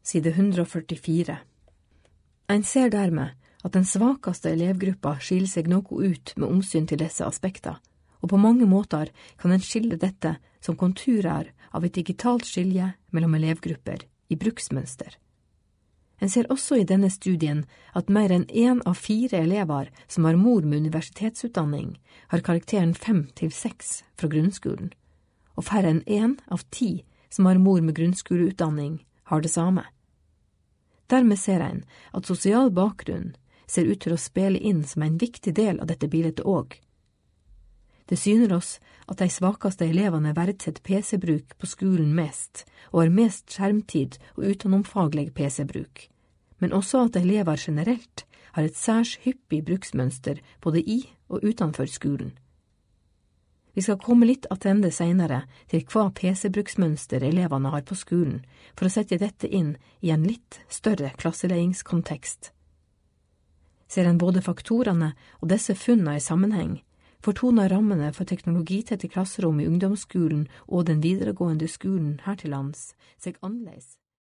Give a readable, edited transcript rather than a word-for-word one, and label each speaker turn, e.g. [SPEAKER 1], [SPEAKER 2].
[SPEAKER 1] side 144. En ser dermed at den svakeste elevgruppa skiller seg noe ut med omsyn til disse aspekter, og på mange måter kan en skille dette som konturer av et digitalt skilje mellom elevgrupper i bruksmønster. En ser også i denne studien at mer enn 1 av 4 elever som har mor med universitetsutdanning, har karakteren 5-6 fra grunnskolen, og færre enn 1 av 10 som har mor med grunnskoleutdanning, har det samme. Dermed ser en at sosial bakgrunn ser ut til å spille inn som en viktig del av dette bildet også. Det syner oss at de svakeste elevene verdsetter PC-bruk på skolen mest, og har mest skjermtid og utenomfaglig PC-bruk, men også at elever generelt har et særs hyppig bruksmønster både i og utenfor skolen. Vi skal komme litt attende senere til hva PC-bruksmønster elevene har på skolen, for å sette dette inn i en litt større klasseleiingskontekst. Ser en både faktorene og disse funnene i sammenheng, fortoner rammene for teknologitette klasserom i ungdomsskolen og den videregående skolen her til lands seg annerledes.